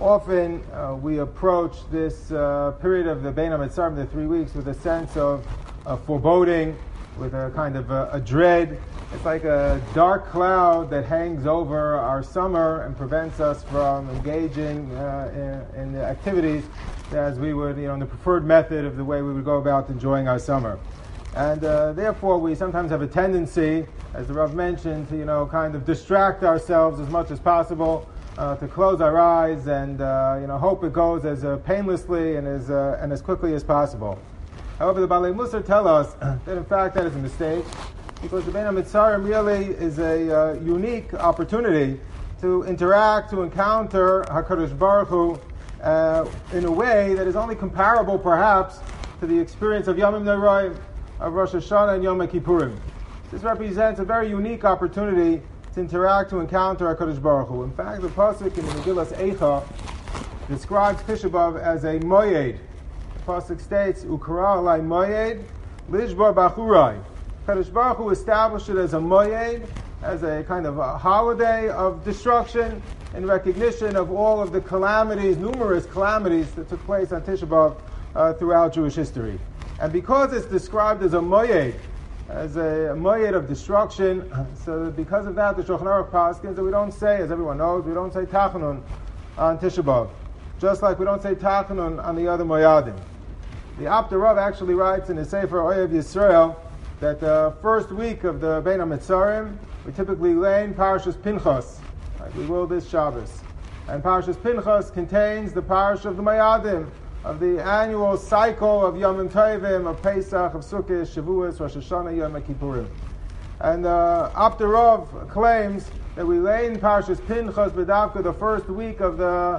Often we approach this period of the Bein HaMetzarim, the 3 weeks, with a sense of foreboding, with a kind of a dread. It's like a dark cloud that hangs over our summer and prevents us from engaging in the activities as we would, in the preferred method of the way we would go about enjoying our summer. And therefore we sometimes have a tendency, as the Rav mentioned, to kind of distract ourselves as much as possible, to close our eyes and hope it goes as painlessly and as quickly as possible. However, the Balei Musar tell us that in fact that is a mistake, because the Bein HaMetzarim really is a unique opportunity to interact, to encounter HaKadosh Baruch Hu in a way that is only comparable perhaps to the experience of Yomim Noraim, of Rosh Hashanah and Yom Kippurim. This represents a very unique opportunity to interact, to encounter HaKadosh Baruch Hu. In fact, the pasuk in the Megillas Eicha describes Tisha B'Av as a moyed. The pasuk states, "Ukara alai moyed, lishbar bachurai." HaKadosh Baruch Hu established it as a moyed, as a kind of a holiday of destruction, in recognition of all of the calamities, numerous calamities that took place on Tisha B'Av throughout Jewish history. And because it's described as a moyed, as a moyed of destruction, so because of that, the Shulchan Aruch paskins that we don't say, as everyone knows, we don't say Tachanun on Tisha B'Av, just like we don't say Tachanun on the other moyadim. The Apter Rav actually writes in his Sefer Oyev Yisrael that the first week of the Bein HaMetzarim, we typically learn Parashas Pinchas, like we will this Shabbos. And Parashas Pinchas contains the Parash of the Moyadim, of the annual cycle of Yom Tovim, of Pesach, of Sukkot, Shavuos, Rosh Hashanah, Yom Kippurim. And Apter Rav claims that we learn Parashas Pinchas B'davka the first week of the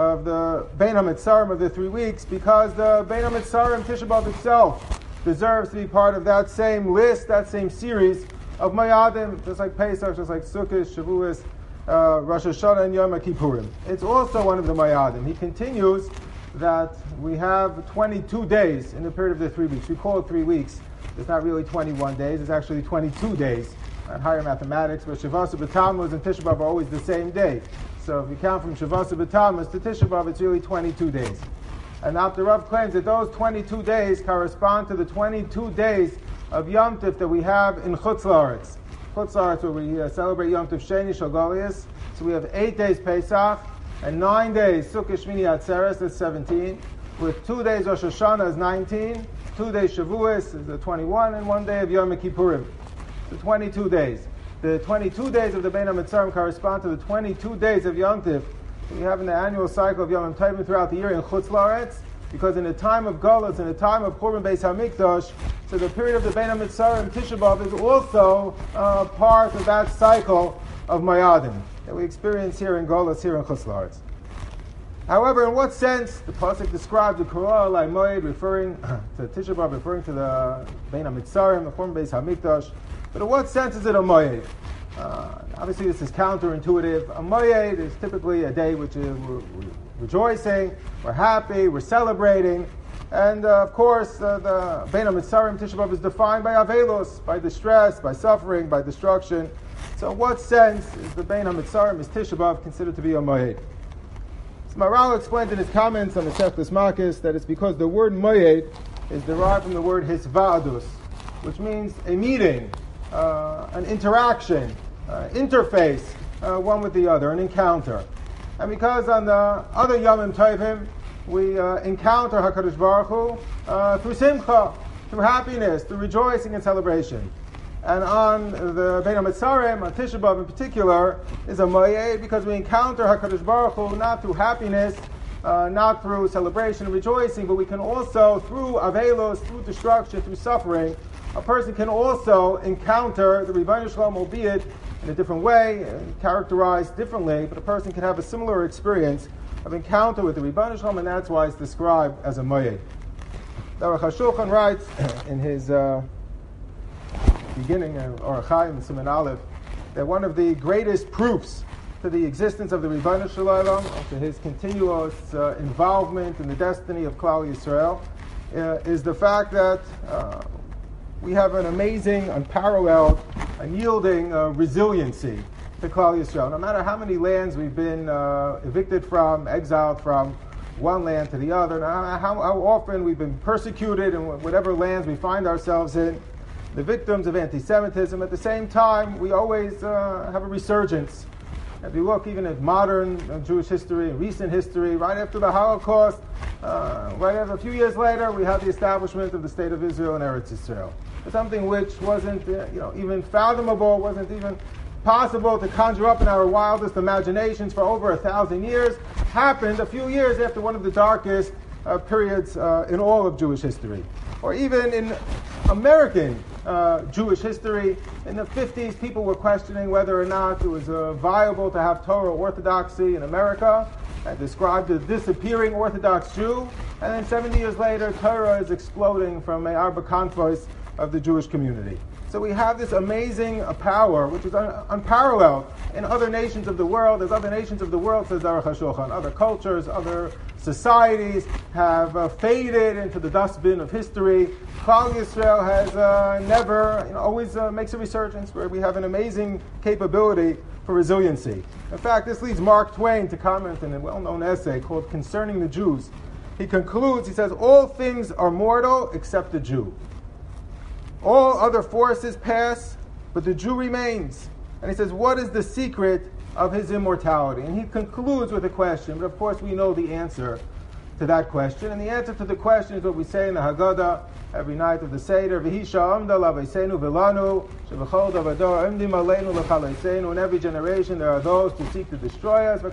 Bein HaMetzarim of the 3 weeks, because the Bein HaMetzarim Tisha B'Av itself deserves to be part of that same list, that same series of Moyadim, just like Pesach, just like Sukkot, Shavuos, Rosh Hashanah, and Yom Kippurim. It's also one of the Moyadim. He continues that we have 22 days in the period of the 3 weeks. We call it 3 weeks. It's not really 21 days. It's actually 22 days at higher mathematics, but Shavasa B'Tammuz and Tisha B'Av are always the same day. So if you count from Shavasa B'Tammuz to Tisha B'Av, it's really 22 days. And Apter Rav claims that those 22 days correspond to the 22 days of Yom Tov that we have in Chutz La'aretz. Chutz La'aretz, where we celebrate Yom Tov Sheni Shel Goliath. So we have 8 days Pesach, and 9 days Sukkot Shmini Atzeres, that's 17, with 2 days Rosh Hashanah is 19, 2 days Shavuos is 21, and 1 day of Yom Kippurim. So 22 days. The 22 days of the Bein HaMetzarim correspond to the 22 days of Yom Tov we have in the annual cycle of Yom Tovim throughout the year in Chutz La'aretz, because in the time of Golus, in the time of Churban Beis HaMikdash, so the period of the Bein HaMetzarim Tisha B'Av is also part of that cycle of Moyadim that we experience here in Golus, here in Chutz La'aretz. However, in what sense the pasuk describes the Korah Alai Moed, referring to Tisha B'Av, referring to the Bein HaMetzarim, the Churban Beis HaMikdash, but in what sense is it a Moed? Obviously, this is counterintuitive. A Moed is typically a day which we're rejoicing, we're happy, we're celebrating, and of course, the Bein HaMetzarim Tisha B'Av is defined by Avelos, by distress, by suffering, by destruction. So, in what sense is the Bein HaMetzarim, is Tisha B'Av considered to be a Moed? So Maharal explained in his comments on the Seftas Makis that it's because the word Moed is derived from the word Hisva'adus, which means a meeting, an interaction, interface, one with the other, an encounter. And because on the other Yomim Tovim, we encounter HaKadosh Baruch Hu through simcha, through happiness, through rejoicing and celebration. And on the Bein HaMetzarim, on Tisha B'Av in particular, is a moyed because we encounter HaKadosh Baruch Hu not through happiness, not through celebration and rejoicing, but we can also, through avelos, through destruction, through suffering, a person can also encounter the Rebbeinu Shalom, albeit in a different way, characterized differently, but a person can have a similar experience of encounter with the Rebbeinu Shalom, and that's why it's described as a moyed. The Aruch HaShulchan writes in his beginning of Orach Chaim Siman Aleph that one of the greatest proofs to the existence of the Rebbeinu Shalom, to his continuous involvement in the destiny of Klal Yisrael, is the fact that we have an amazing, unparalleled, unyielding resiliency to Klal Yisrael. No matter how many lands we've been evicted from, exiled from, one land to the other, no matter how often we've been persecuted in whatever lands we find ourselves in, the victims of anti-Semitism, at the same time, we always have a resurgence. If you look even at modern Jewish history, recent history, right after the Holocaust, right after a few years later, we had the establishment of the State of Israel and Eretz Israel. Something which wasn't even fathomable, wasn't even possible to conjure up in our wildest imaginations for over 1,000 years, happened a few years after one of the darkest periods in all of Jewish history. Or even in American Jewish history, in the 50s, people were questioning whether or not it was viable to have Torah orthodoxy in America, and described the disappearing Orthodox Jew. And then 70 years later, Torah is exploding from the Arba Convoys of the Jewish community. So we have this amazing power, which is unparalleled in other nations of the world. As other nations of the world, says Aruch HaShulchan, other cultures, other societies have faded into the dustbin of history. Klal Yisrael has never, always makes a resurgence where we have an amazing capability for resiliency. In fact, this leads Mark Twain to comment in a well-known essay called Concerning the Jews. He concludes, he says, all things are mortal except the Jew. All other forces pass, but the Jew remains. And he says, what is the secret of his immortality? And he concludes with a question, but of course we know the answer to that question. And the answer to the question is what we say in the Haggadah every night of the Seder. In every generation there are those who seek to destroy us.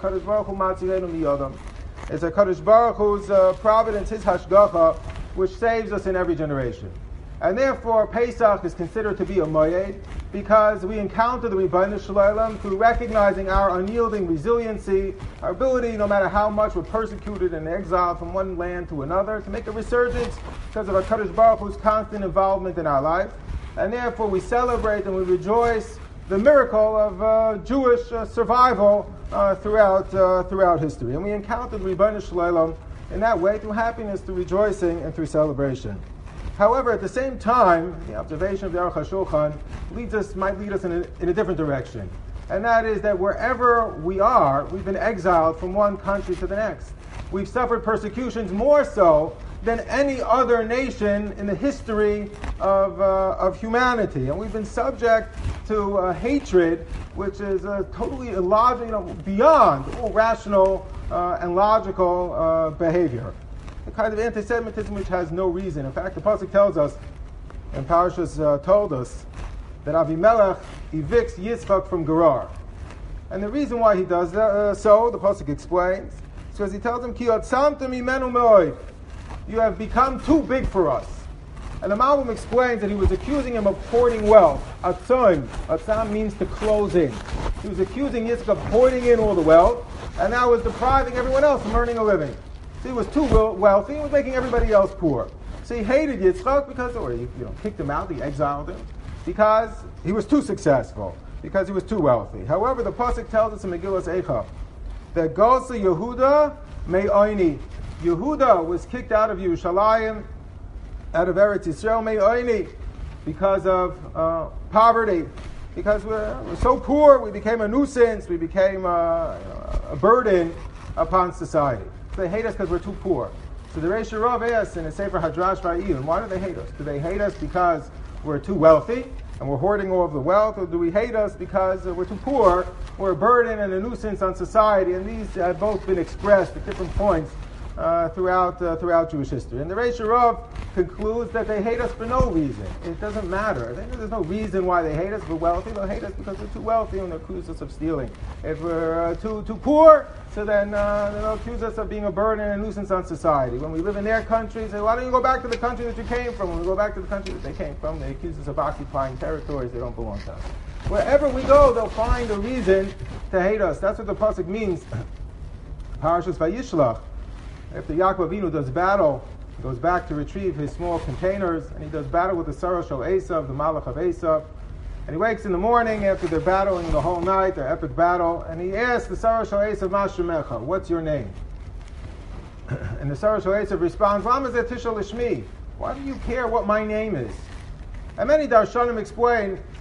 It's a Kadosh Baruch Hu's providence, his hashgacha, which saves us in every generation. And therefore, Pesach is considered to be a moed because we encounter the Rebbeinu Shalom through recognizing our unyielding resiliency, our ability, no matter how much we're persecuted and exiled from one land to another, to make a resurgence because of our Kadosh Baruch Hu's constant involvement in our life. And therefore, we celebrate and we rejoice the miracle of Jewish survival throughout history. And we encounter the Rebbeinu Shalom in that way through happiness, through rejoicing, and through celebration. However, at the same time, the observation of the Aruch HaShulchan might lead us in a different direction. And that is that wherever we are, we've been exiled from one country to the next. We've suffered persecutions more so than any other nation in the history of humanity. And we've been subject to hatred, which is totally illogical, beyond all rational and logical behavior. The kind of anti-Semitism which has no reason. In fact, the Pasuk tells us, and Parashas told us, that Avimelech evicts Yitzchak from Gerar. And the reason why he does that, the Pasuk explains, is because he tells him, Ki otzamtem imenu me'od. You have become too big for us. And the Malbim explains that he was accusing him of hoarding wealth. Atzam means to close in. He was accusing Yitzchak of hoarding in all the wealth, and that was depriving everyone else from earning a living. So he was too wealthy, he was making everybody else poor. So he hated Yitzchak because, or he kicked him out, he exiled him, because he was too successful, because he was too wealthy. However, the Pasuk tells us in Megillas Eicha that Gosa Yehuda Me'oini. Yehuda was kicked out of Yerushalayim, out of Eretz Yisrael Me'oini, because of poverty. Because we're so poor, we became a nuisance, we became a burden upon society. They hate us because we're too poor. So the Reish Rav asks in the Sefer Hadrash Vayim, why do they hate us? Do they hate us because we're too wealthy and we're hoarding all of the wealth, or do we hate us because we're too poor, we're a burden and a nuisance on society? And these have both been expressed at different points throughout Jewish history. And the Reish Rav concludes that they hate us for no reason. It doesn't matter. There's no reason why they hate us. We're wealthy. They'll hate us because we're too wealthy and they'll accuse us of stealing. If we're too poor, so then they'll accuse us of being a burden and a nuisance on society. When we live in their country, they say, why don't you go back to the country that you came from? When we go back to the country that they came from, they accuse us of occupying territories that don't belong to us. Wherever we go, they'll find a reason to hate us. That's what the Pasuk means. Parashas Vayishlach. After Yaakov Avinu does battle, he goes back to retrieve his small containers, and he does battle with the Sarah Shel Esav, the Malach of Esav. And he wakes in the morning after they're battling the whole night, their epic battle, and he asks the Sarah Shel Esav, Ma Shemecha, what's your name? And the Sarah Shel Esav responds, Lama zeh tishal lishmi? Why do you care what my name is? And many Darshanim explain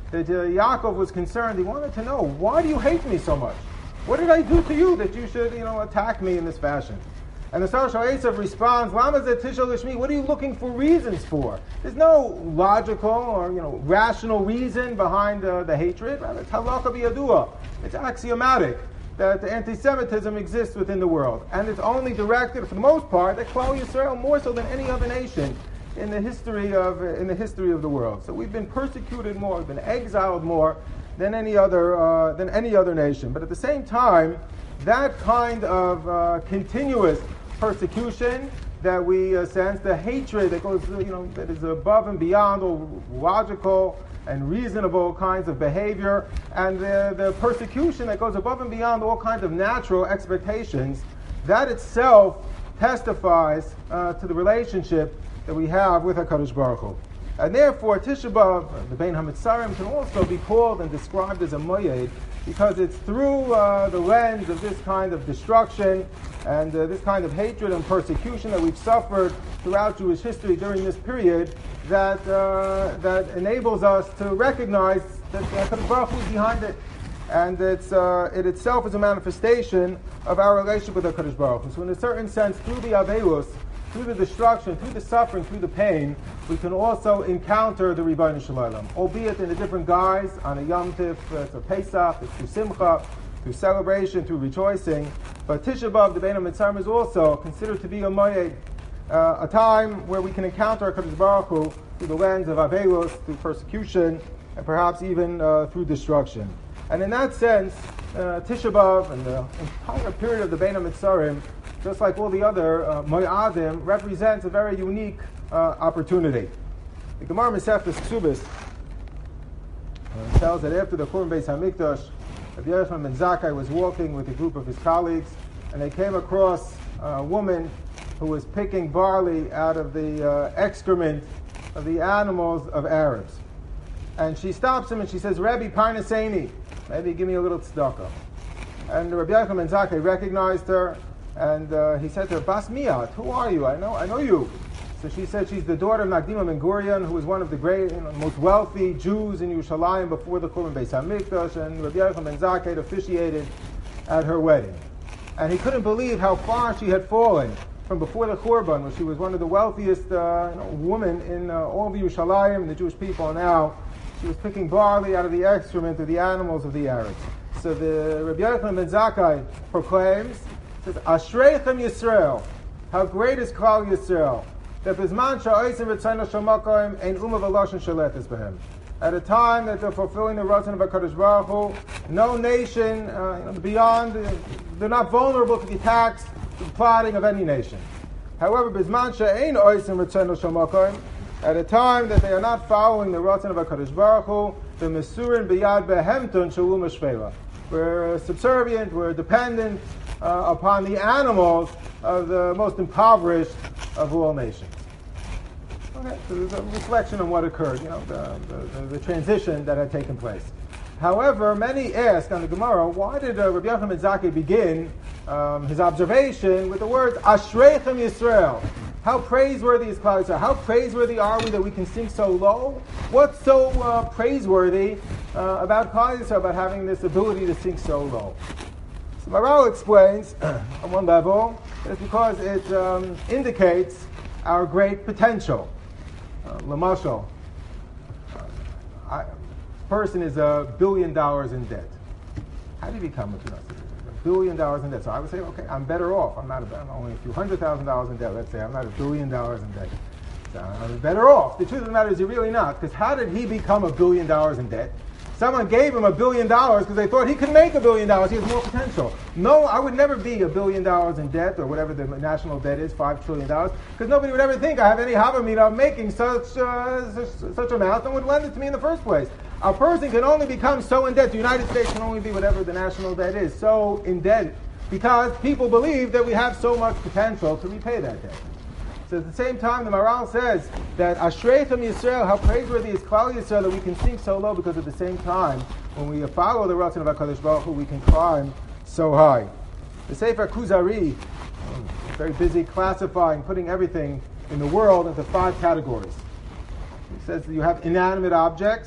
that Yaakov was concerned. He wanted to know, why do you hate me so much? What did I do to you that you should, attack me in this fashion? And the Sar Shal Esav responds, Lama zeh tishal lishmi? What are you looking for reasons for? There's no logical or rational reason behind the hatred. Rather, it's halakha b'yadua. It's axiomatic that anti-Semitism exists within the world, and it's only directed, for the most part, at Klal Yisrael more so than any other nation in the history of the world. So we've been persecuted more, we've been exiled more than any other nation. But at the same time, that kind of continuous persecution that we sense, the hatred that goes, that is above and beyond all logical and reasonable kinds of behavior, and the persecution that goes above and beyond all kinds of natural expectations, that itself testifies to the relationship that we have with HaKadosh Baruch Hu. And therefore, Tisha B'Av, the Bein HaMitzarim, can also be called and described as a moyed, because it's through the lens of this kind of destruction and this kind of hatred and persecution that we've suffered throughout Jewish history during this period that enables us to recognize that HaKadosh Baruch Hu is behind it, and it itself is a manifestation of our relationship with HaKadosh Baruch Hu. So in a certain sense, through the Aveilus, through the destruction, through the suffering, through the pain, we can also encounter the Ribono Shel Olam, albeit in a different guise, on a Yom Tif, through Pesach, through Simcha, through celebration, through rejoicing. But Tisha B'Av, the Bein HaMitzarim, is also considered to be a moed, a time where we can encounter HaKadosh Baruch Hu through the lens of Aveilus, through persecution, and perhaps even through destruction. And in that sense, Tisha B'Av and the entire period of the Bein HaMitzarim, just like all the other Mo'adim, represents a very unique opportunity. The Gemara Masechtas Ksubis tells that after the Churban Beis Hamikdash, Rabbi Yochanan ben Zakkai was walking with a group of his colleagues, and they came across a woman who was picking barley out of the excrement of the animals of Arabs. And she stops him and she says, Rabbi Parnaseini, maybe give me a little tzedakah. And Rabbi Yochanan ben Zakkai recognized her, and he said to her, Bas Miyat, who are you? I know you. So she said she's the daughter of Nagdima ben Gurion, who was one of the great, most wealthy Jews in Yerushalayim before the Churban Beis Hamikdash, and Rabbi Yochanan ben Zakkai officiated at her wedding. And he couldn't believe how far she had fallen from before the Churban, where she was one of the wealthiest women in all of Yerushalayim and the Jewish people. Now she was picking barley out of the excrement of the animals of the Arabs. So the Rabbi Yochanan ben Zakkai proclaims, says, Ashreichem Yisrael, how great is Klal Yisrael, that bizman sha'osim v'tzayna shamakoim ein umma v'loshen shaletes b'hem. At a time that they're fulfilling the Ratzon of HaKadosh Baruch Hu, no nation beyond, they're not vulnerable to the attacks, to the plotting of any nation. However, bizman sha'ein oisim v'tzayna shamakoim, at a time that they are not following the Ratzon of HaKadosh Baruch Hu, the mesurin b'yad behemtun shalum shvela. We're subservient, we're dependent upon the animals of the most impoverished of all nations. Okay, so there's a reflection on what occurred, the transition that had taken place. However, many ask on the Gemara, why did Rabbi Yochanan ben Zakkai begin his observation with the words Ashreichem Yisrael? How praiseworthy is Klal Yisrael? How praiseworthy are we that we can sink so low? What's so praiseworthy about Klal Yisrael, about having this ability to sink so low? So Maharal explains, on one level, it's because it indicates our great potential. Lamashal, a person is $1 billion in debt. How do you become $1 billion in debt? So I would say, okay, I'm better off. I'm only a few $100,000 in debt. Let's say I'm not $1 billion in debt. So I'm better off. The truth of the matter is, you're really not. Because how did he become $1 billion in debt? Someone gave him $1 billion because they thought he could make $1 billion. He has more potential. No, I would never be $1 billion in debt, or whatever the national debt is, $5 trillion, because nobody would ever think I have any havamina of making such amount and would lend it to me in the first place. A person can only become so in debt. The United States can only be whatever the national debt is, so in debt, because people believe that we have so much potential to repay that debt. So at the same time, the Maharal says that Ashreichem Yisrael, how praiseworthy is Klal Yisrael, that we can sink so low, because at the same time, when we follow the Ratzon of HaKadosh Baruch Hu, we can climb so high. The Sefer Kuzari is very busy classifying, putting everything in the world into 5 categories. He says that you have inanimate objects,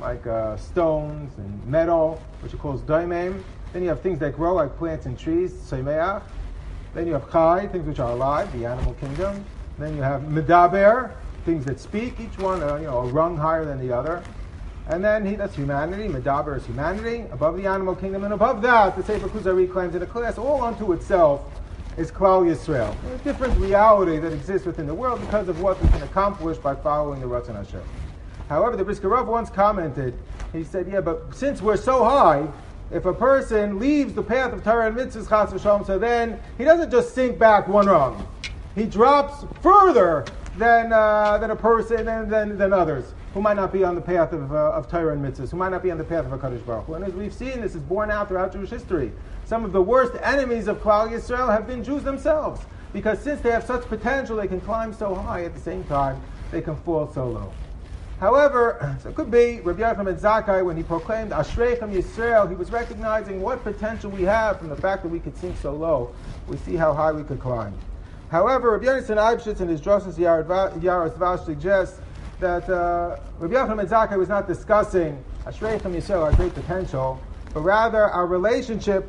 like stones and metal, which he calls daimim. Then you have things that grow, like plants and trees, seimeach. Then you have chai, things which are alive, the animal kingdom. Then you have medaber, things that speak, each one a rung higher than the other. And then that's humanity. Medaber is humanity, above the animal kingdom, and above that, the Sefer Kuzari claims in a class all unto itself is Klal Yisrael. There's a different reality that exists within the world because of what we can accomplish by following the Ratzon Hashem. However, the Brisker Rav once commented, he said, yeah, but since we're so high, if a person leaves the path of Torah and mitzvahs, chas v'shalom, so then he doesn't just sink back one rung. He drops further than a person than others who might not be on the path of Torah and mitzvahs, who might not be on the path of HaKadosh Baruch Hu. And as we've seen, this is borne out throughout Jewish history. Some of the worst enemies of Klal Yisrael have been Jews themselves, because since they have such potential, they can climb so high, at the same time, they can fall so low. However, so it could be Rabbi Yochanan ben Zakkai, when he proclaimed Ashreichem Yisrael, he was recognizing what potential we have from the fact that we could sink so low. We see how high we could climb. However, Rabbi Yonason Eibschitz in his Drosas Yaros Vash suggests that Rabbi Yochanan ben Zakkai was not discussing Ashreichem Yisrael, our great potential, but rather our relationship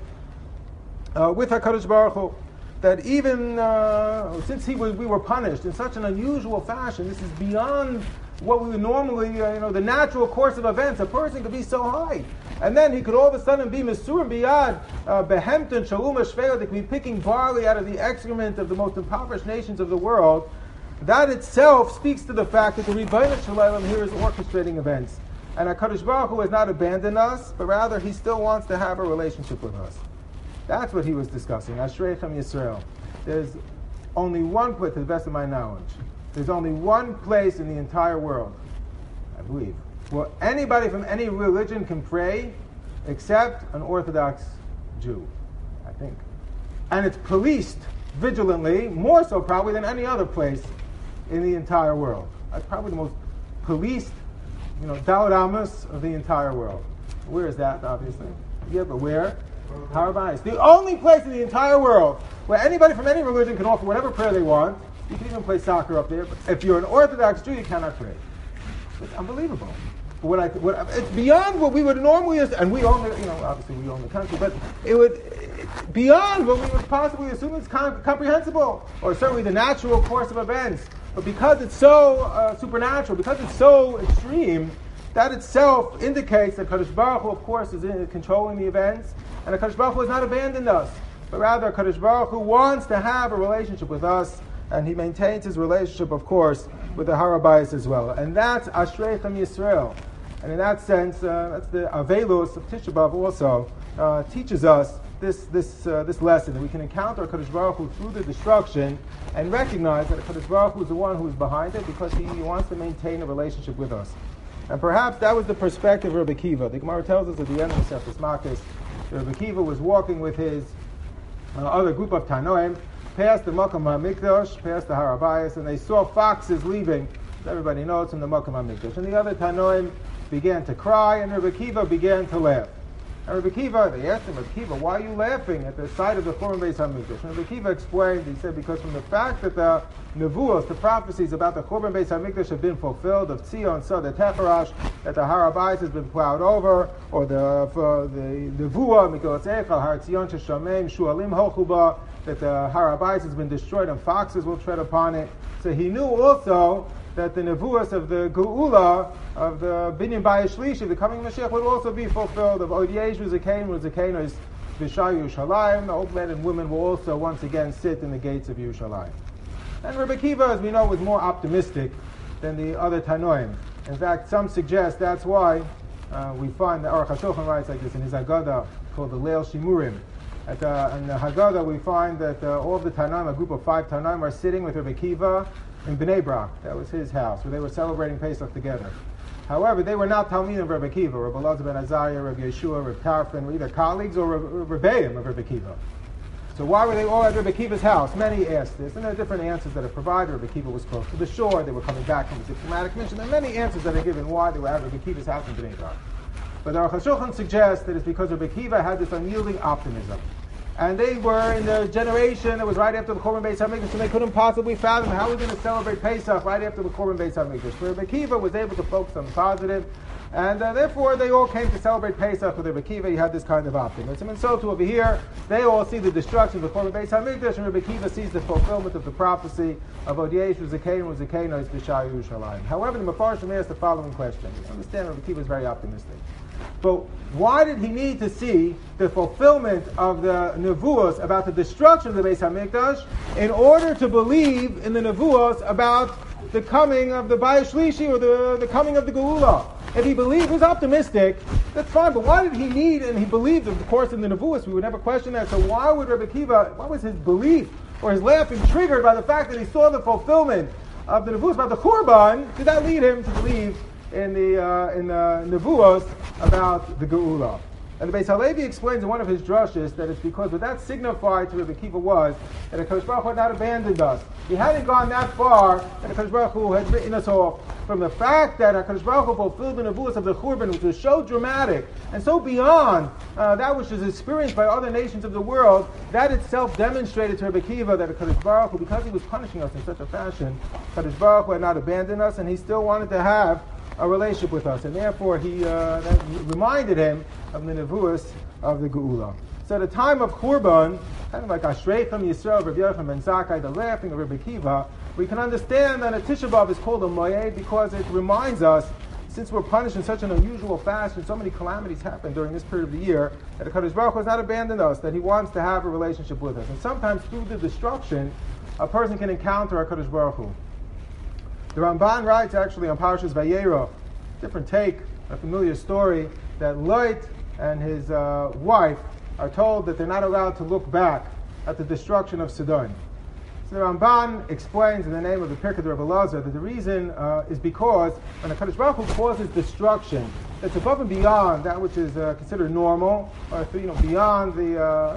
with HaKadosh Baruch Hu. That even since we were punished in such an unusual fashion, this is beyond what we would normally, the natural course of events. A person could be so high, and then he could all of a sudden be Mesurim Biyad, Behemton, Shalom Shveo, they could be picking barley out of the excrement of the most impoverished nations of the world. That itself speaks to the fact that the Rebbeinu Shalom here is orchestrating events. And HaKadosh Baruch Hu has not abandoned us, but rather He still wants to have a relationship with us. That's what he was discussing. Ashreichem Yisrael. There's only one place, to the best of my knowledge, there's only one place in the entire world, I believe, where anybody from any religion can pray except an Orthodox Jew, I think. And it's policed vigilantly, more so probably than any other place in the entire world. That's probably the most policed, Daled Amos of the entire world. Where is that, obviously? Yeah, but where? Har HaBayis. The only place in the entire world where anybody from any religion can offer whatever prayer they want. You can even play soccer up there. But if you're an Orthodox Jew, you cannot pray. It's unbelievable. It's beyond what we would normally, and we own the, obviously we own the country, but it's beyond what we would possibly assume is comprehensible, or certainly the natural course of events. But because it's so supernatural, because it's so extreme, that itself indicates that Kadosh Baruch Hu, of course, is controlling the events, and Kadosh Baruch Hu has not abandoned us, but rather Kadosh Baruch Hu wants to have a relationship with us, and He maintains His relationship, of course, with the Har HaBayis as well. And that's Ashreichem Yisrael. And in that sense, that's the Avelus of Tisha B'Av also teaches us this lesson, that we can encounter Kadosh Baruch Hu through the destruction and recognize that Kadosh Baruch Hu is the one who is behind it because He wants to maintain a relationship with us. And perhaps that was the perspective of Rabbi Akiva. The Gemara tells us at the end of the Masechtas Makos, Rabbi Akiva was walking with his other group of Tanoim past the Makom HaMikdash, past the Har HaBayis, and they saw foxes leaving. Everybody knows from the Makom HaMikdash. And the other Tanoim began to cry, and Rabbi Akiva began to laugh. And Rabbi Akiva, they asked him, Rabbi Akiva, why are you laughing at the sight of the Churban Beis HaMikdash? And Rabbi Akiva explained, he said, because from the fact that the Nevuos, the prophecies about the Churban Beis HaMikdash have been fulfilled, of Tzion, Sada Tefarash, that the Har HaBayis has been plowed over, or the Nevuah, Migdal Echel, Har Tzion Sheshamim, Shualim Hochuba, that the Har HaBayis has been destroyed and foxes will tread upon it. So he knew also that the Nevuos of the Geula, of the Binyan Bayis Shlishi, the coming Mashiach, would also be fulfilled. Of Od Yeshu Zakein is V'Shai Yerushalayim, the old men and women will also once again sit in the gates of Yerushalayim. And Rabbi Akiva, as we know, was more optimistic than the other Tanoim. In fact, some suggest that's why we find that Aruch HaShulchan writes like this in his Haggadah called the Leil Shimurim. In the Haggadah, we find that all of the Tanoim, a group of 5 Tanoim, are sitting with Rabbi Akiva in Bnei Brak. That was his house, where they were celebrating Pesach together. However, they were not Talmidim of Rabbi Akiva. Rabbi Elazar ben Azariah, Rabbi Yeshua, Rabbi Tarfon were either colleagues or Rebbeim of Rabbi Akiva. So why were they all at Rabbi Akiva's house? Many asked this, and there are different answers that are provided. Rabbi Akiva was close to the shore. They were coming back from a diplomatic mission. There are many answers that are given why they were at Rabbi Akiva's house in Bnei Brak. But the Aruch HaShulchan suggests that it's because Rabbi Akiva had this unyielding optimism. And they were in the generation that was right after the Churban Beis HaMikdash, so they couldn't possibly fathom how we're going to celebrate Pesach right after the Churban Beis HaMikdash. So Rabbi Akiva was able to focus on the positive, And therefore, they all came to celebrate Pesach with Rebbe Kiva. He had this kind of optimism. And so too over here, they all see the destruction of the former Beis HaMikdash, and Rebbe Kiva sees the fulfillment of the prophecy of Od Yesh U'Zakeinu U'Zakeinu B'Shai Yerushalayim. However, the Mefarshim asked the following question. You understand, Rebbe Kiva is very optimistic. But why did he need to see the fulfillment of the nevuos about the destruction of the Beis HaMikdash in order to believe in the nevuos about the coming of the Bayis Shlishi or the coming of the Geula? If he believed, he was optimistic, that's fine, but why did he need, and he believed, of course, in the nevuos, we would never question that, so why would Rebbe Kiva, why was his belief or his laughing triggered by the fact that he saw the fulfillment of the nevuos about the Churban? Did that lead him to believe in the nevuos about the Geula? And the Beis Halevi explains in one of his drushes that it's because what that signified to Rebbe Kiva was that HaKadosh Baruch Hu had not abandoned us. He hadn't gone that far that HaKadosh Baruch Hu had written us off. From the fact that HaKadosh Baruch Hu fulfilled the nevuos of the Churban, which was so dramatic and so beyond that which is experienced by other nations of the world, that itself demonstrated to Rebbe Kiva that HaKadosh Baruch Hu, because he was punishing us in such a fashion, HaKadosh Baruch Hu had not abandoned us, and he still wanted to have a relationship with us, and therefore that reminded him of the nevuos of the Geula. So at the time of Churban, kind of like Ashreichem Yisrael, Rabbi Yochanan ben Zakkai, the laughing of Rebbe Kiva, we can understand that a Tisha B'Av is called a Moed because it reminds us, since we're punished in such an unusual fashion, so many calamities happen during this period of the year, that HaKadosh Baruch Hu has not abandoned us, that He wants to have a relationship with us. And sometimes through the destruction, a person can encounter HaKadosh Baruch Hu. The Ramban writes actually on Parashas Vayera, different take, a familiar story, that Lot and his wife are told that they're not allowed to look back at the destruction of Sidon. So the Ramban explains in the name of the Pirkei Rebbe Elazar that the reason is because when HaKadosh Baruch Hu causes destruction that's above and beyond that which is considered normal, or beyond the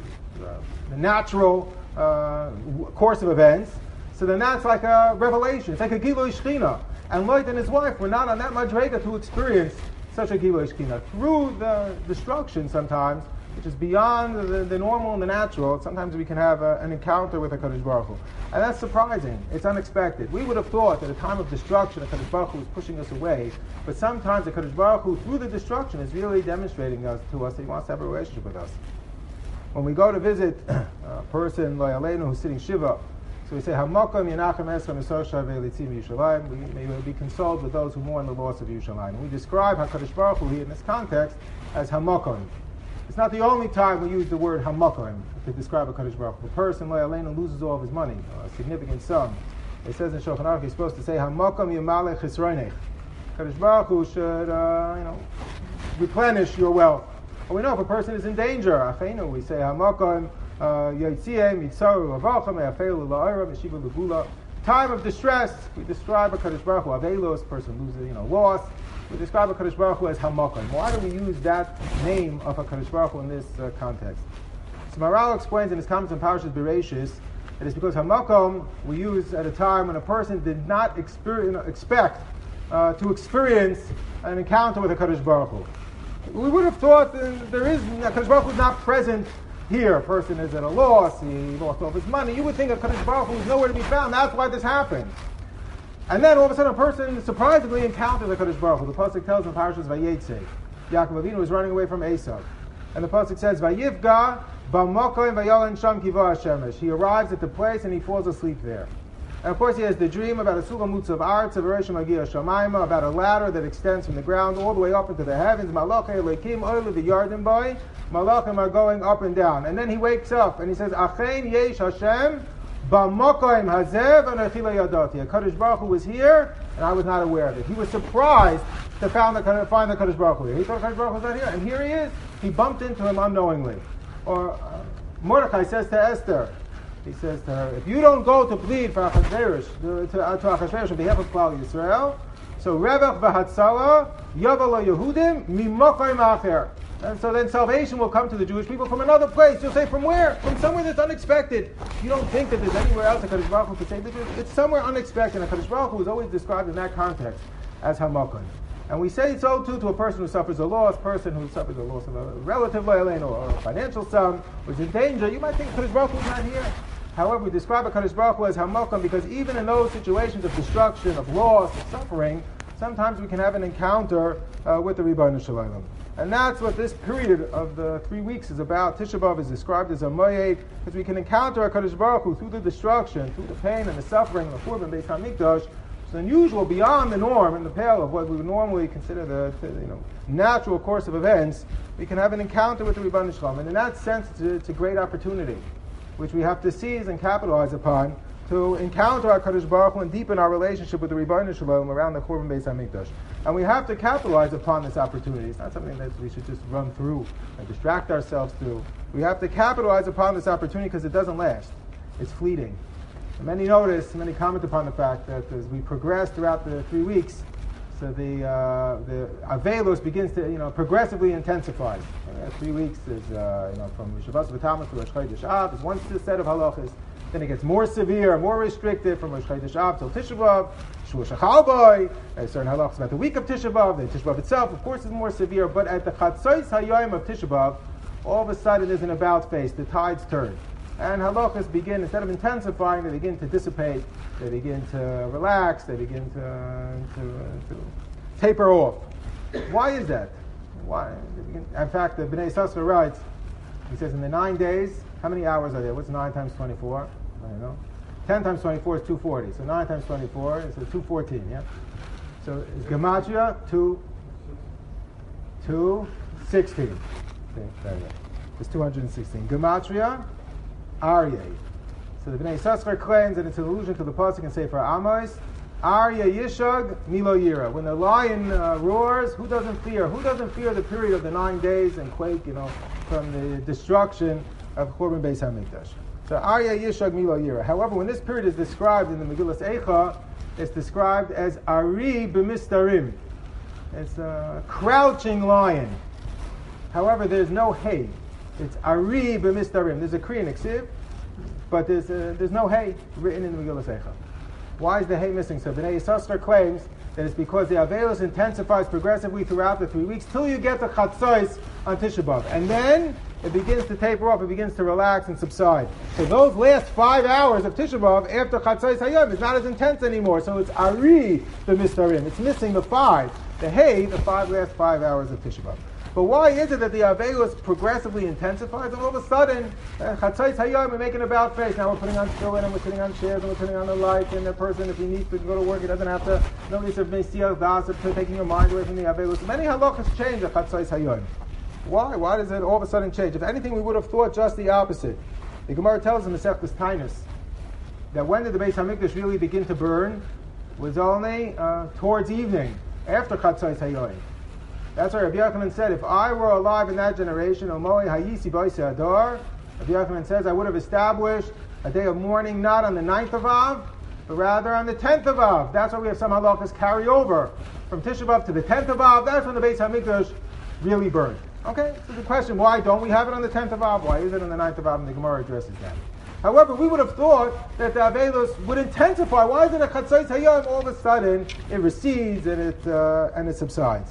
natural course of events, so then that's like a revelation. It's like a Gilui Shechina. And Lot and his wife were not on that madrega to experience such a Gilui Shechina. Through the destruction sometimes, which is beyond the normal and the natural, sometimes we can have an encounter with HaKadosh Baruch Hu. And that's surprising. It's unexpected. We would have thought that at a time of destruction, HaKadosh Baruch Hu was pushing us away. But sometimes HaKadosh Baruch Hu, through the destruction, is really demonstrating to us that He wants to have a relationship with us. When we go to visit a person, Lo Yaleinu, who's sitting Shiva, so we say, Hamakom Yenachem Eschem Esosha Ve'elitzim Yushalayim. We may be consoled with those who mourn the loss of Yerushalayim. We describe HaKadosh Baruch Hu here in this context as Hamakom. It's not the only time we use the word Hamakom to describe HaKadosh Baruch Hu. A person, Lo Yaleinu, loses all of his money, a significant sum. It says in Shulchan Aruch, he's supposed to say, Hamakom Yamalech Chisronech. HaKadosh Baruch Hu should, replenish your wealth. Or we know if a person is in danger, Achenu, we say, Hamakom time of distress, we describe HaKadosh Baruch Hu, Avelos, person loses, loss. We describe HaKadosh Baruch Hu as Hamakom. Why do we use that name of HaKadosh Baruch Hu in this context? So Maharal explains in his comments on Parashas Bereishis, it is because Hamakom we use at a time when a person did not expect to experience an encounter with HaKadosh Baruch Hu. We would have thought HaKadosh Baruch Hu is not present here. A person is at a loss, he lost all of his money. You would think HaKadosh Baruch Hu is nowhere to be found. That's why this happened. And then all of a sudden a person surprisingly encounters HaKadosh Baruch Hu. The pasuk tells in Parashas Vayetze, Yaakov Avinu was running away from Esau. And the pasuk says, Vayivga b'makom v'yolen sham kiva hashemesh. He arrives at the place and he falls asleep there. And of course he has the dream about a sulam mutzav arts of Rosh Magia Shamayma, about a ladder that extends from the ground all the way up into the heavens. Malachei Elokim oile v'yardim boy. Malachim are going up and down. And then he wakes up and he says, Achein yesh Hashem b'makom hazev anachila yadati. HaKadosh Baruch Hu was here and I was not aware of it. He was surprised to find the HaKadosh Baruch Hu here. He thought HaKadosh Baruch Hu was not here, and here he is. He bumped into him unknowingly. Or Mordechai says to Esther, he says to her, if you don't go to plead for Achashverosh, to Achashverosh on behalf of Klal Yisrael, so Revach v'Hatzala Yavala Yehudim Mimochayim Acher. And so then salvation will come to the Jewish people from another place. You'll say, from where? From somewhere that's unexpected. You don't think that there's anywhere else HaKadosh Baruch Hu could save the Jews. It's somewhere unexpected. And HaKadosh Baruch Hu is always described in that context as Hamakom. And we say so too to a person who suffers a loss, person who suffers a loss of a relative or a financial sum, who's in danger. You might think HaKadosh Baruch Hu is not here. However, we describe HaKadosh Baruch Hu as Hamakom because even in those situations of destruction, of loss, of suffering, sometimes we can have an encounter with the Ribono Shel Olam. And that's what this period of the 3 weeks is about. Tisha B'Av is described as a moed, because we can encounter HaKadosh Baruch Hu through the destruction, through the pain and the suffering of the Churban Beis HaMikdash. It's unusual, beyond the norm, in the pale of what we would normally consider the natural course of events. We can have an encounter with the Ribono Shel Olam. And in that sense, it's a great opportunity, which we have to seize and capitalize upon, to encounter our HaKadosh Baruch Hu and deepen our relationship with the Ribono Shel Olam around the Churban Beis HaMikdash. And we have to capitalize upon this opportunity. It's not something that we should just run through and distract ourselves through. We have to capitalize upon this opportunity because it doesn't last. It's fleeting. And many comment upon the fact that as we progress throughout the 3 weeks, so the Avelos begins to progressively intensify. 3 weeks is from Shabbos V'Tammuz to Rosh Chodesh Av. It's one set of halachas. Then it gets more severe, more restrictive from Rosh Chodesh Av till Tisha B'Av. Shul Shachal Boy, certain halachas about the week of Tisha B'Av. The Tisha B'Av itself, of course, is more severe. But at the Chatzos Hayoim of Tisha B'Av, all of a sudden there's an about face. The tides turn. And halachas begin, instead of intensifying, they begin to dissipate. They begin to relax. They begin to taper off. Why is that? Why? In fact, the Bnei Yissaschar writes, he says, in the 9 days, how many hours are there? What's 9 times 24? I don't know. 10 times 24 is 240. So 9 times 24 is 214, yeah? So it's Gematria 216. Okay, there you go. It's 216. Gematria Aryeh. So the Bnei Yissaschar claims that it's an allusion to the pasuk in Sefer Amos. Aryeh Yishag Milo Yira. When the lion roars, who doesn't fear? Who doesn't fear the period of the 9 days and quake, from the destruction of Churban Beis HaMikdash? So Aryeh Yishag Milo Yira. However, when this period is described in the Megillas Eicha, it's described as Ari B'Mistarim. It's a crouching lion. However, there's no hay. It's Ari B'Mistarim. There's a Kri and a Ksiv, but there's no hay written in the Megillas Eicha. Why is the hay missing? So Bnei Yissaschar claims that it's because the Avelos intensifies progressively throughout the 3 weeks till you get the Chatzos on Tisha B'Av. And then it begins to taper off, it begins to relax and subside. So those last 5 hours of Tisha B'Av after Chatzos Hayom is not as intense anymore. So it's Ari the Mistarim. It's missing the 5. The hay, the last 5 hours of Tisha B'Av. But why is it that the Avelos progressively intensifies and all of a sudden, Chatzos Hayom, we're making about face. Now we're putting on tefillin and we're sitting on chairs and we're turning on the light, and the person, if he needs to go to work, he doesn't have to, nobody's Mesiach Das, taking your mind away from the Avelos. Many halachas change at Chatzos Hayom. Why? Why does it all of a sudden change? If anything, we would have thought just the opposite. The Gemara tells in Masechtas Tainus that when did the Beis HaMikdash really begin to burn? Was only towards evening, after Chatzos Hayom. That's why Rabbi Yochanan said, if I were alive in that generation, Omoi Hayisi B'Osei Adar, Rabbi Yochanan says, I would have established a day of mourning not on the 9th of Av, but rather on the 10th of Av. That's why we have some halachas carry over from Tisha B'Av to the 10th of Av. That's when the Beis HaMikdash really burned. Okay, so the question, why don't we have it on the 10th of Av? Why is it on the 9th of Av? And the Gemara addresses that. However, we would have thought that the Avelos would intensify. Why is it a Chatzos Hayom all of a sudden it recedes and it subsides?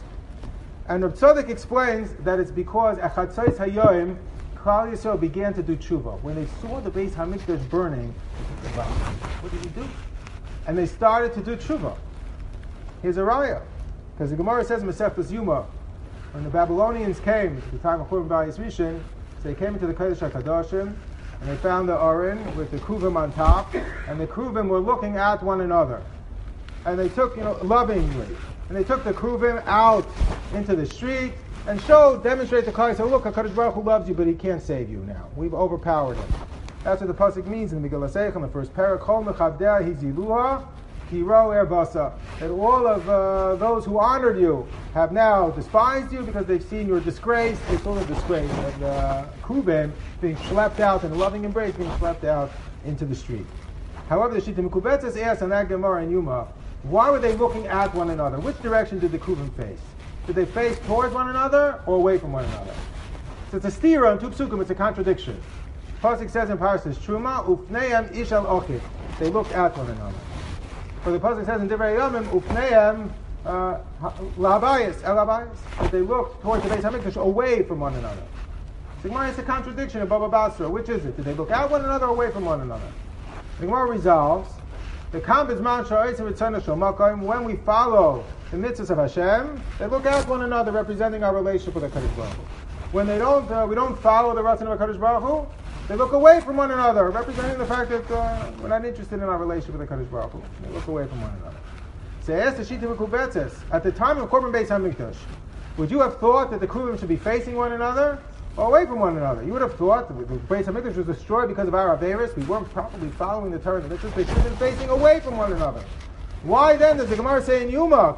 And Reb Tzadok explains that it's because at Chatzos Hayom, Klal Yisrael began to do tshuva. When they saw the Beis HaMikdash burning, they said, wow, what did he do? And they started to do tshuva. Here's a raya. Because the Gemara says in Masechtas Yuma, when the Babylonians came at the time of Churban Bayis Rishon, so they came into the Kodesh HaKadoshim, and they found the Aron with the Kruvim on top, and the Kruvim were looking at one another. And they took, lovingly, and they took the Kruvim out into the street and demonstrated to Klal Yisrael, look, HaKadosh Baruch Hu loves you, but he can't save you now. We've overpowered him. That's what the pasuk means in the Megillas Eicha, in the first parak, Chol mechabdea hiziluha, kiro erbasa. That all of those who honored you have now despised you because they've seen your disgrace. They saw the disgrace of the Kruvim being schlepped out in a loving embrace, being schlepped out into the street. However, the Shita Mekubetzes asks on that Gemara in Yuma, why were they looking at one another? Which direction did the Kruvim face? Did they face towards one another or away from one another? So it's a stira in two psukim, it's a contradiction. Pasuk says in Parashas Truma, Ufneim ishal ochit. They looked at one another. But the pasuk says in Divrei Yomim, Ufneim lahabayis, el habayis. That they looked towards the Beis HaMikdash away from one another. The Gemara is a contradiction of Baba Basra. Which is it? Did they look at one another or away from one another? The Gemara resolves, when we follow the mitzvahs of Hashem, they look at one another, representing our relationship with HaKadosh Baruch Hu. When we don't follow the Ratzon of HaKadosh Baruch Hu, they look away from one another, representing the fact that we're not interested in our relationship with HaKadosh Baruch Hu. They look away from one another. So ask the Shita Mekubetzes, at the time of Korban Beis HaMikdash, would you have thought that the Kruvim should be facing one another or away from one another? You would have thought that the Beis HaMikdash was destroyed because of our Averis. We weren't properly following the Torah. They should have been facing away from one another. Why then does the Gemara say in Yuma,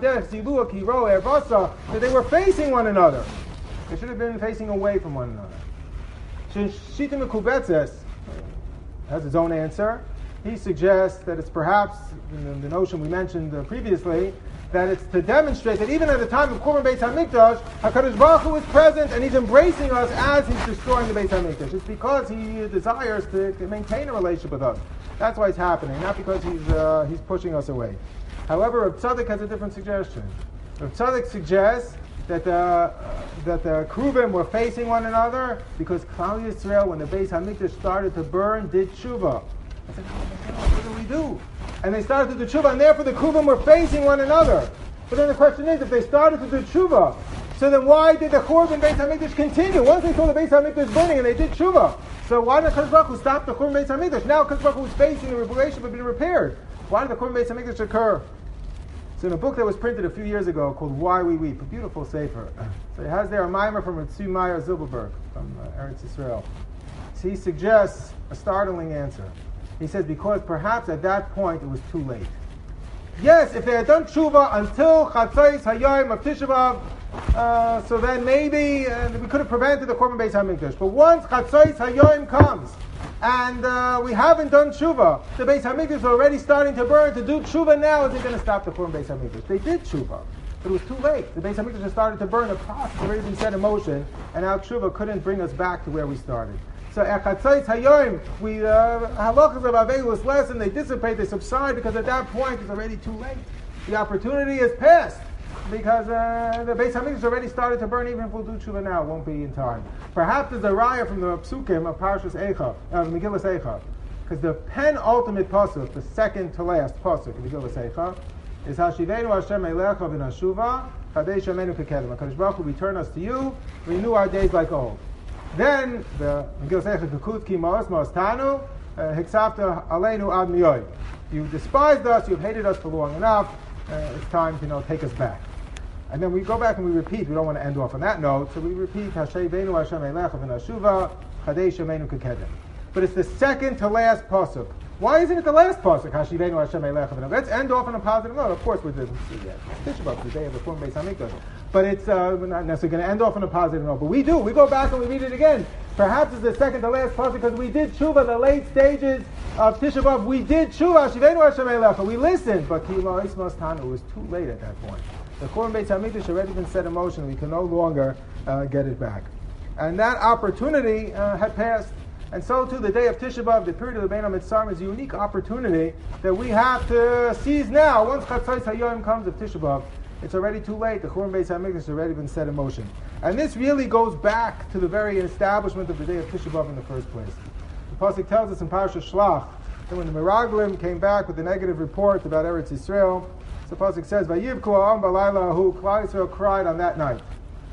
that they were facing one another? They should have been facing away from one another. Shita Mekubetzes has his own answer. He suggests that it's perhaps, in the notion we mentioned previously, that it's to demonstrate that even at the time of Korban Beis HaMikdash, HaKadosh Baruch Hu is present and He's embracing us as He's destroying the Beis HaMikdash. It's because He desires to maintain a relationship with us. That's why it's happening, not because He's pushing us away. However, Rav Tzadok has a different suggestion. Rav Tzadok suggests that the Kruvim were facing one another because Klal Yisrael, when the Beis HaMikdash started to burn, did tshuva. I said, what do we do? And they started to do tshuva, and therefore the Kruvim were facing one another. But then the question is, if they started to do tshuva, so then why did the Korban Beis HaMikdash continue? Once they saw the Beis HaMikdash burning and they did tshuva, so why did HaKadosh Baruch Hu stop the Korban Beis HaMikdash? Now HaKadosh Baruch Hu was facing the relationship had been repaired. Why did the Korban Beis HaMikdash occur? So in a book that was printed a few years ago called Why We Weep, a beautiful sefer. So it has there a mimer from Ritzi Meyer Zilberberg from Eretz Yisrael. So he suggests a startling answer. He says because perhaps at that point it was too late. Yes, if they had done tshuva until Chatzos Hayom of Tisha B'Av, so then maybe we could have prevented the Korban Beis HaMikdash. But once Chatzos Hayom comes, and we haven't done tshuva, the Beis HaMikdash is already starting to burn. To do tshuva now, is they going to stop the Korban Beis HaMikdash? They did tshuva, but it was too late. The Beis HaMikdash has started to burn. The process had already been set in motion, and now tshuva couldn't bring us back to where we started. So Chatzos Hayom, halachas of Aveilus lesson, they dissipate, they subside, because at that point it's already too late. The opportunity is past, because the Beis HaMikdash has already started to burn. Even if we'll do tshuva now, it won't be in time. Perhaps there's a raya from the Psukim of Parshas Eicha, Megillas Eicha, because the penultimate pasuk, the second to last pasuk of Megillas Eicha, is Hashivenu Hashem Eilecha v'nashuva Chadei Shemenu Kekedem. HaKadosh Baruch Hu, return us to you, renew our days like old. Then the Megillas Eicha Kekut Ki Ma'os Ma'ostanu Hiksavta Aleinu Ad Miyoy. You've despised us, you've hated us for long enough. It's time to take us back. And then we go back and we repeat. We don't want to end off on that note, so we repeat Hashivenu Hashem Eilecha v'nashuva Chadei Shemenu Kekedem. But it's the second to last pasuk. Why isn't it the last pasuk? Hashivenu Hashem Eilecha v'nashuva. Let's end off on a positive note. Of course, we're the Tisha B'Av, the day of the Korban Beis HaMikdash. But it's we're not necessarily going to end off on a positive note. But we do. We go back and we read it again. Perhaps it's the second to last pasuk because we did tshuva, the late stages of Tisha B'Av. We did tshuva, Hashivenu Hashem Eilecha. We listened, but Ki Ma'os Ma'ostanu, it was too late at that point. The Korban Beis HaMikdash had already been set in motion. We can no longer get it back. And that opportunity had passed. And so too, the day of Tisha B'Av, the period of the Bein HaMitzarim, is a unique opportunity that we have to seize now. Once Chatzos Hayom comes of Tisha B'Av, it's already too late. The Korban Beis HaMikdash has already been set in motion. And this really goes back to the very establishment of the day of Tisha B'Av in the first place. The Pasuk tells us in Parashat Shlach that when the Meraglim came back with the negative report about Eretz Yisrael, the Pasuk says, Vayivku ha'am b'layla hu, Klal Yisrael cried on that night.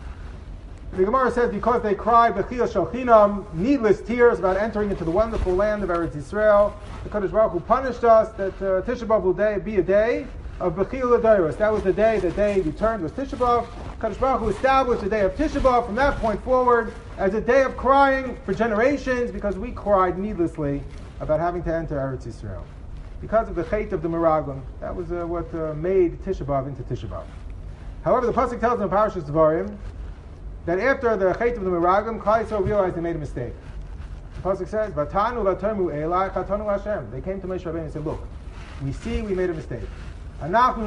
The Gemara says because they cried b'chiyah shel chinam, needless tears about entering into the wonderful land of Eretz Yisrael, the Kadosh Baruch Hu punished us that Tisha B'Av will be a day of b'chiyah l'dayros. That was the day that they returned, was Tisha B'Av. Kadosh Baruch Hu established the day of Tisha B'Av from that point forward as a day of crying for generations because we cried needlessly about having to enter Eretz Yisrael. Because of the chait of the Meraglim. That was what made Tisha B'Av into Tisha B'Av. However, the Pasuk tells in Parashas Devarim that after the chait of the Meraglim, Klal Yisrael realized they made a mistake. The Pasuk says, Vatanu latermu elai chatanu Hashem. They came to Moshe Rabbeinu and said, look, we see we made a mistake. We're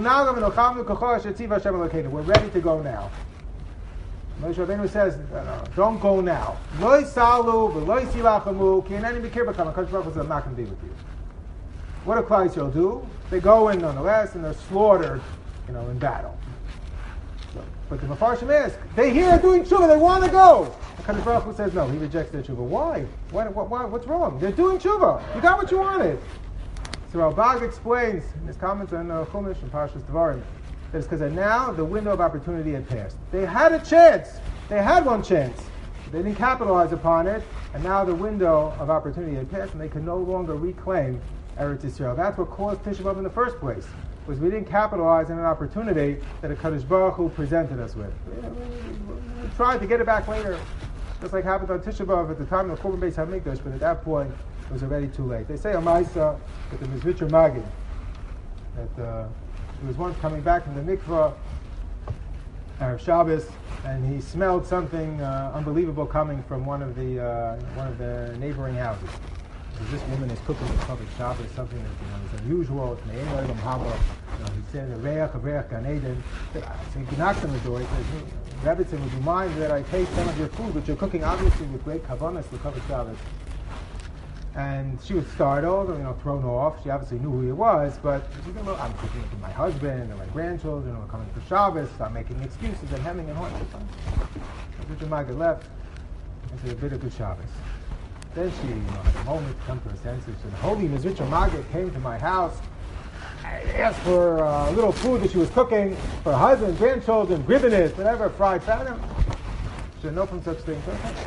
ready to go now. Moshe Rabbeinu says, no, don't go now. Lo salu v'lo silachamu ki enani b'kir b'kam. HaKadosh Baruch Hu says, I'm not going to be with you. What do Klal Yisrael do? They go in nonetheless, and they're slaughtered, in battle. But the Mefarshim ask, they hear doing tshuva, they want to go. HaKadosh Baruch Hu says no, he rejects their tshuva. Why? What's wrong? They're doing tshuva. You got what you wanted. So Ralbag explains in his comments on Chumash and Parshas Devarim That is because now the window of opportunity had passed. They had a chance. They had one chance. They didn't capitalize upon it, and now the window of opportunity had passed, and they could no longer reclaim Eretz Yisrael. That's what caused Tisha B'Av in the first place, was we didn't capitalize on an opportunity that a Kadosh Baruch Hu presented us with. We tried to get it back later, just like happened on Tisha B'Av at the time of the Korban Beis HaMikdash, but at that point it was already too late. They say a Maisa that the Mizritcher Magid, that he was once coming back from the mikvah Erev Shabbos, and he smelled something unbelievable coming from one of the neighboring houses. So this woman is cooking the public Shabbos, something that is unusual. It's Me'en Olam Haba. He said, "Reach Gan Eden." So he knocks on the door. He says, "Rebbitzin, would you mind that I taste some of your food, which you're cooking obviously with great kavanas for public Shabbos?" And she was startled, thrown off. She obviously knew who he was, but she said, "Well, I'm cooking it for my husband and my grandchildren. We're coming for Shabbos. I'm making excuses and hemming and hawing." Mr. Magid left and said, "A bit of good Shabbos." Then she had a moment to come to her senses. She said, "Holy Mizritcher Magid came to my house. I asked for a little food that she was cooking for her husband, grandchildren, gribbinus, whatever, fried salmon." She said, "No from such things."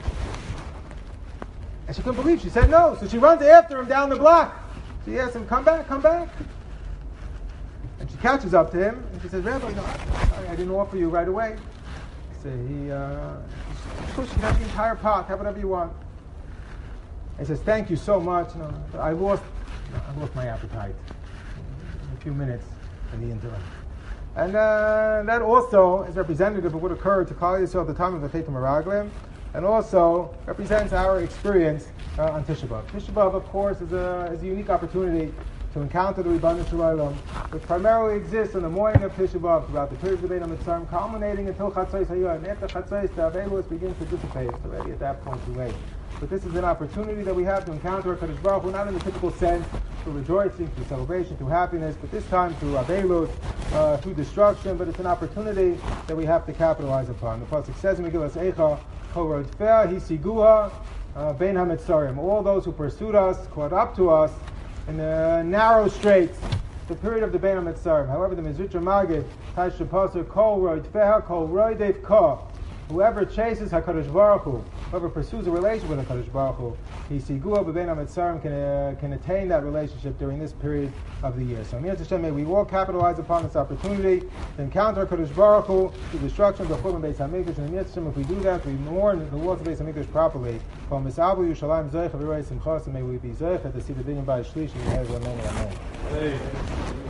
And she couldn't believe. She said no. So she runs after him down the block. She asks him, "Come back, come back." And she catches up to him and she says, "Rabbi, sorry, I didn't offer you right away." So he can have the entire pot, have whatever you want. He says, "Thank you so much. I lost my appetite in a few minutes in the interim." And that also is representative of what occurred to Klal Yisrael at the time of the Chet HaMeraglim, and also represents our experience on Tisha B'Av. Tisha B'Av, of course, is a unique opportunity to encounter the Rebbeinu Shalom, which primarily exists on the morning of Tisha B'Av throughout the period of the Bein HaMitzrayim, culminating until Chatzos Hayom. And after Chatzos, the Avelos begins to dissipate. It's already at that point too late. But this is an opportunity that we have to encounter HaKadosh Baruch Hu, not in the typical sense, through rejoicing, through celebration, through happiness, but this time through Avelos, through destruction, but it's an opportunity that we have to capitalize upon. The Pasuk says in Megillas Eicha, Kol Rodfei Hisiguha Bein HaMitzrayim. All those who pursued us, caught up to us in the narrow straits, the period of the Bein HaMitzrayim. However, the Mizritcher Magid, Taish Pasuk, Kol Rodfei Kol Rodev Ka. Whoever chases HaKadosh Baruch Hu, whoever pursues a relationship with HaKadosh Baruch Hu, Hisiguha B'Bein HaMitzrayim can attain that relationship during this period of the year. So, Mir Hashem, may we all capitalize upon this opportunity to encounter HaKadosh Baruch Hu, the destruction of the Churban Beis HaMikdash, and Mir Hashem, if we do that, we mourn the loss of Beis HaMikdash properly. Kol Misavu Yushalayim Zoich, Avirei Simchas, and may we be Zoich at the seat of Dinyan by Shlish, and we have Amen.